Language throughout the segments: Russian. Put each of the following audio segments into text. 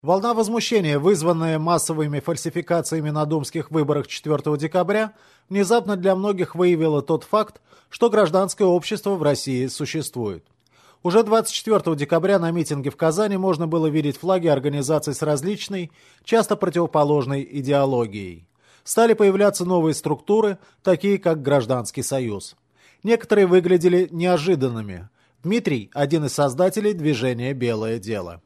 Волна возмущения, вызванная массовыми фальсификациями на думских выборах 4 декабря, внезапно для многих выявила тот факт, что гражданское общество в России существует. Уже 24 декабря на митинге в Казани можно было видеть флаги организаций с различной, часто противоположной идеологией. Стали появляться новые структуры, такие как Гражданский союз. Некоторые выглядели неожиданными. Дмитрий – один из создателей движения «Белое дело».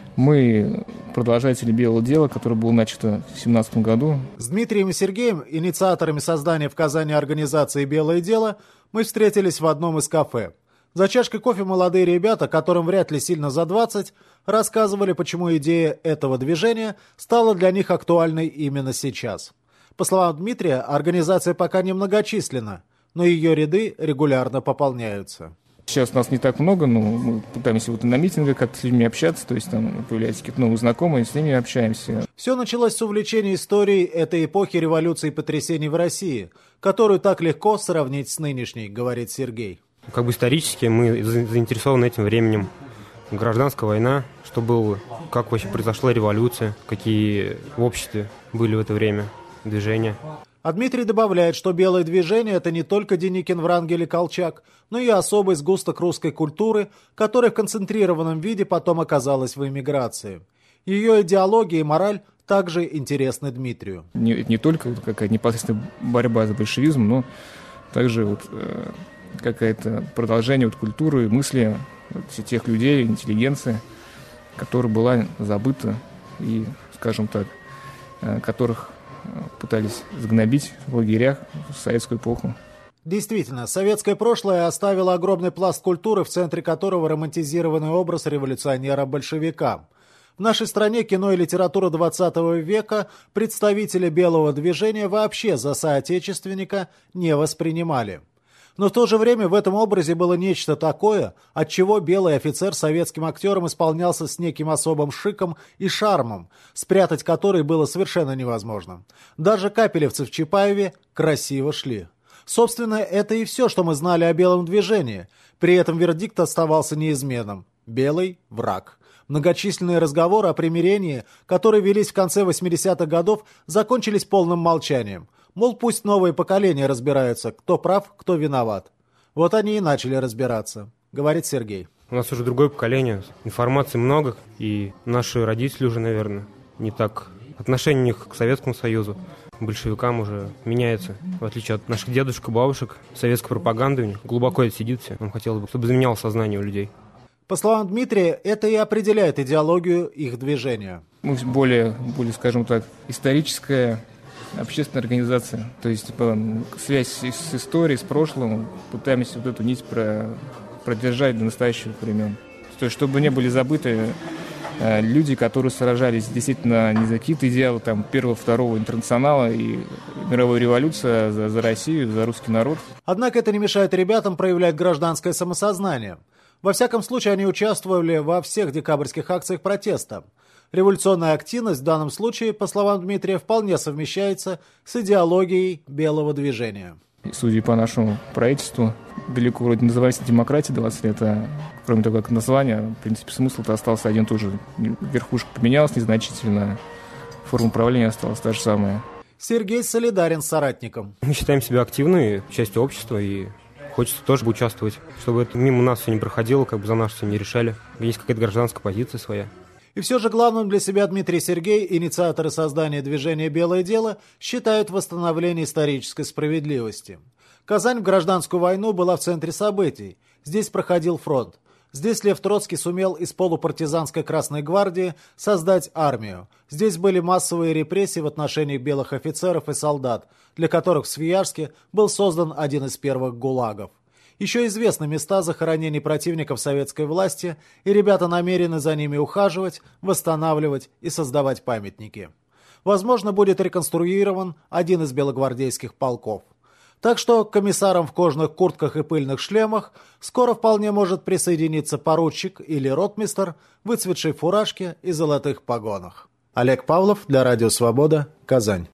Мы продолжатели «Белого дела», которое было начато в 2017 году. С Дмитрием и Сергеем, инициаторами создания в Казани организации «Белое дело», мы встретились в одном из кафе. За чашкой кофе молодые ребята, которым вряд ли сильно за 20, рассказывали, почему идея этого движения стала для них актуальной именно сейчас. По словам Дмитрия, организация пока немногочисленна, но ее ряды регулярно пополняются. Сейчас нас не так много, но мы пытаемся вот на митингах как-то с людьми общаться, то есть там появляются какие-то новые знакомые, с ними общаемся. Все началось с увлечения историей этой эпохи революции и потрясений в России, которую так легко сравнить с нынешней, говорит Сергей. Как бы исторически мы заинтересованы этим временем. Гражданская война, что было, как вообще произошла революция, какие в обществе были в это время движения. А Дмитрий добавляет, что белое движение – это не только Деникин, Врангель и Колчак, но и особый сгусток русской культуры, которая в концентрированном виде потом оказалась в эмиграции. Ее идеология и мораль также интересны Дмитрию. Не только какая-то непосредственная борьба за большевизм, но также вот, какое-то продолжение вот, культуры, мысли тех людей, интеллигенции, которая была забыта и, скажем так, которых пытались загнобить в лагерях в советскую эпоху. Действительно, советское прошлое оставило огромный пласт культуры, в центре которого романтизированный образ революционера-большевика. В нашей стране кино и литература 20 века представители белого движения вообще за соотечественника не воспринимали. Но в то же время в этом образе было нечто такое, от чего белый офицер советским актером исполнялся с неким особым шиком и шармом, спрятать который было совершенно невозможно. Даже капелевцы в Чапаеве красиво шли. Собственно, это и все, что мы знали о белом движении. При этом вердикт оставался неизменным. Белый – враг. Многочисленные разговоры о примирении, которые велись в конце 80-х годов, закончились полным молчанием. Мол, пусть новые поколения разбираются, кто прав, кто виноват. Вот они и начали разбираться, говорит Сергей. У нас уже другое поколение, информации много, и наши родители уже, наверное, не так. Отношение у них к Советскому Союзу, к большевикам уже меняется. В отличие от наших дедушек и бабушек, советская пропаганда у них глубоко это сидит все. Нам хотелось бы, чтобы изменяло сознание у людей. По словам Дмитрия, это и определяет идеологию их движения. Мы более, скажем так, историческая общественная организация. То есть связь с историей, с прошлым, пытаемся вот эту нить продержать до настоящих времен. То есть чтобы не были забыты люди, которые сражались действительно не за какие-то идеалы первого, второго интернационала и мировой революции, а за Россию, за русский народ. Однако это не мешает ребятам проявлять гражданское самосознание. Во всяком случае, они участвовали во всех декабрьских акциях протеста. Революционная активность в данном случае, по словам Дмитрия, вполне совмещается с идеологией белого движения. Судя по нашему правительству, далеко вроде называется демократия 20 лет, а кроме того, как название, в принципе, смысл-то остался один тот же. Верхушка поменялась незначительно, форма управления осталась та же самая. Сергей солидарен с соратником. Мы считаем себя активной частью общества и хочется тоже участвовать, чтобы это мимо нас все не проходило, за нас все не решали. Есть какая-то гражданская позиция своя. И все же главным для себя Дмитрий и Сергей, инициаторы создания движения «Белое дело», считают восстановление исторической справедливости. Казань в гражданскую войну была в центре событий. Здесь проходил фронт. Здесь Лев Троцкий сумел из полупартизанской Красной гвардии создать армию. Здесь были массовые репрессии в отношении белых офицеров и солдат, для которых в Свияжске был создан один из первых ГУЛАГов. Еще известны места захоронений противников советской власти, и ребята намерены за ними ухаживать, восстанавливать и создавать памятники. Возможно, будет реконструирован один из белогвардейских полков. Так что к комиссарам в кожаных куртках и пыльных шлемах скоро вполне может присоединиться поручик или ротмистр в выцветшей фуражке и золотых погонах. Олег Павлов для Радио Свобода, Казань.